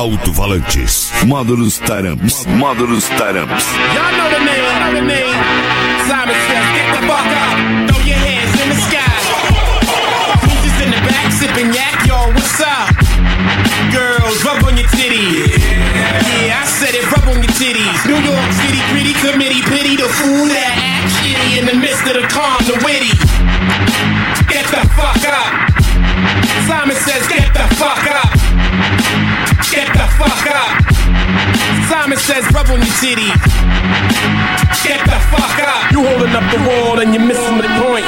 alto-falantes. Módulos Taramps. Módulos Taramps. Y'all know the name. Simon says, get the fuck up. Throw your hands in the sky. Who's in the back sipping yak? Yo, what's up? Girls, rub on your titties. Yeah, I said it, rub on your titties. New York City, gritty committee, pity the fool that act shitty in the midst of the calm, the witty. Get the fuck up. Simon says, get the fuck up. Get the fuck up. Simon says, rub on your titties. Get the fuck up. You holding up the wall and you're missing the point.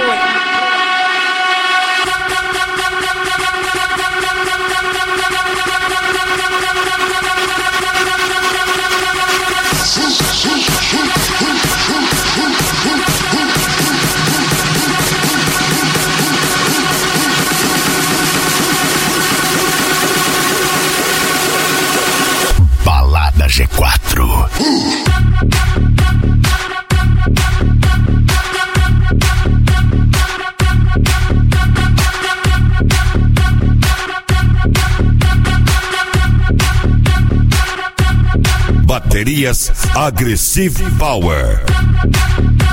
Balada G4. Baterias Aggressive Power.